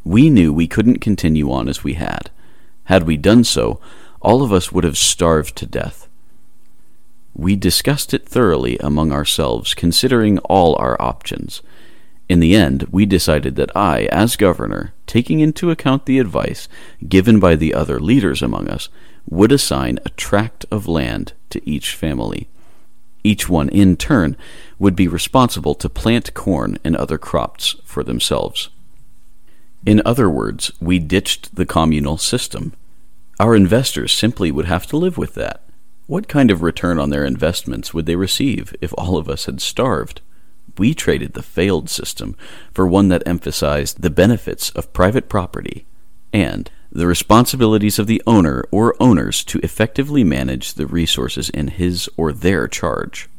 We knew we couldn't continue on as we had. Had we done so, all of us would have starved to death. We discussed it thoroughly among ourselves, considering all our options. In the end, we decided that I, as governor, taking into account the advice given by the other leaders among us, would assign a tract of land to each family. Each one, in turn, would be responsible to plant corn and other crops for themselves. In other words, we ditched the communal system. Our investors simply would have to live with that. What kind of return on their investments would they receive if all of us had starved? We traded the failed system for one that emphasized the benefits of private property and the responsibilities of the owner or owners to effectively manage the resources in his or their charge.